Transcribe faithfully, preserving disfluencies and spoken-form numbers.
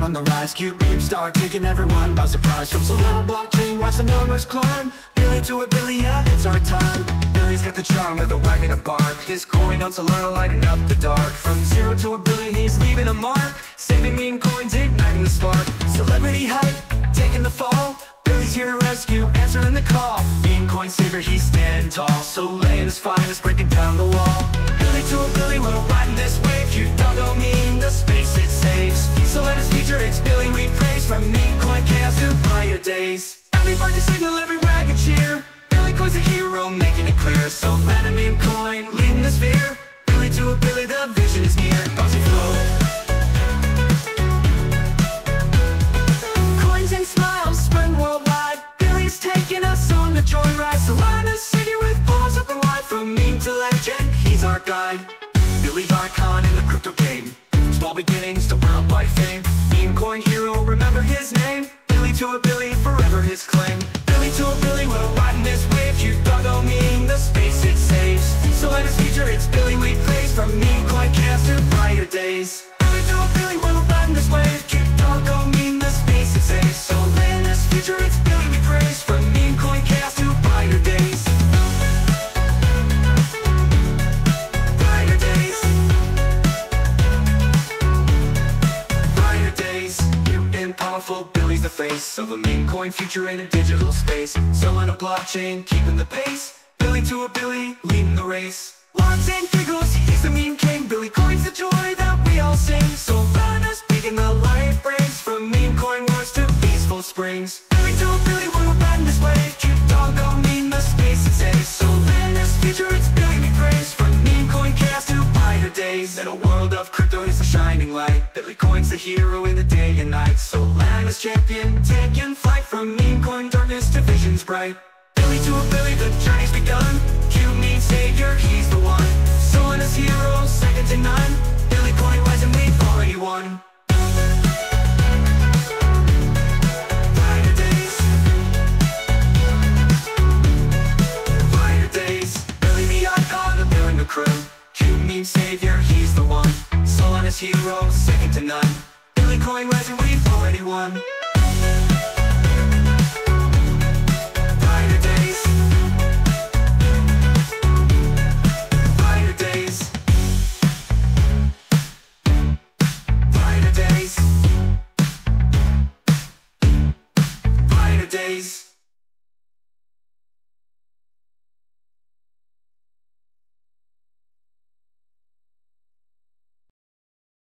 on the rise. Cute beam star taking everyone by surprise. From some little blockchain, watch the numbers climb. Billy to a billy, yeah, it's our time. Billy's got the charm of the wagon of bark. His coin notes a little lighting up the dark. From zero to a billy, he's leaving a mark. Saving meme coins, igniting the spark. Celebrity hype, taking the fall. Billy's here to rescue, answering the call. Meme coin saver, he's standing tall. So laying his finest, breaking down the wall. Billy to a billy, we're riding this wave. You doggo meme, the space it saves. So let us feature, it's Billy we praise. From meme coin chaos to brighter days. Everybody signal, every wagon cheer. Billy coin's a hero, making it clear. So let a meme coin leading the sphere. Billy to a billy, the vision is near. Bouncy flow. Coins and smiles spreading worldwide. Billy's taking us on the joyride. So let us city with balls up and wide. From meme to legend, he's our guide. Billy's icon in the crypto game. Small beginnings to worldwide fame. Meme coin hero, remember his name. Billy to a billy, forever his claim. Billy to a billy, we're riding this wave. You doggo meme, the space it saves. So let us feature, it's Billy we praise. From meme coin chaos to brighter days. Billy to a billy, we're riding this wave. You doggo meme, the space it saves. So let us feature, it's Billy we praise. From meme coin chaos to brighter days. Brighter days. Brighter days. New and powerful, Billy's the face of a meme coin future in a digital space. So on a blockchain, keeping the pace. Billy to a billy, leading the race. Lawns and giggles, he's the meme king. Billy coin's the joy that we all sing. So let us begin the light brings. From meme coin wars to peaceful springs. Billy to a billy, we're riding this wave. Cute doggo meme, the space it saves. So let us feature, it's Billy we praise. From meme coin chaos to brighter days. In a world of crypto, he's a shining light. Billy coin's the hero in the day and night. So land is champion, taking flight. From meme coin darkness to visions bright. Billy to a billy, the journey's begun. Cute meme savior, he's the one. So on his hero, second to none. Billy coin legend, we've already won. Brighter days. Brighter days. Billy the icon, the Billy the crew. Cute meme savior, he's the one. So on his hero, second to none. Billy coin legend, we've already won.